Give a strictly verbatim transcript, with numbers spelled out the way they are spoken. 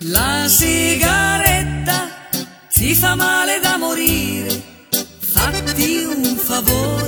La sigaretta ti fa male da morire, fatti un favore,